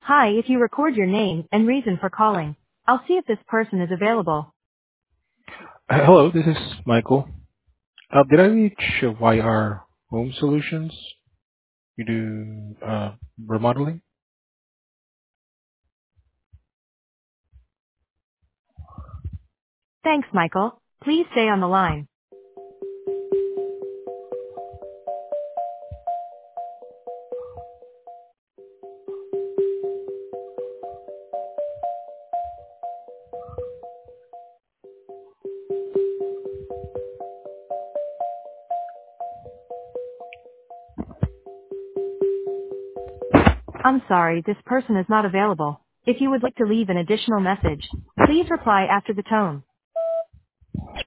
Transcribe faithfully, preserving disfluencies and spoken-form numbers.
Hi, if you record your name and reason for calling, I'll see if this person is available. Uh, Hello, this is Michael. Uh, Did I reach uh, Y R Home Solutions? You do uh, remodeling? Thanks, Michael. Please stay on the line. I'm sorry, this person is not available. If you would like to leave an additional message, please reply after the tone.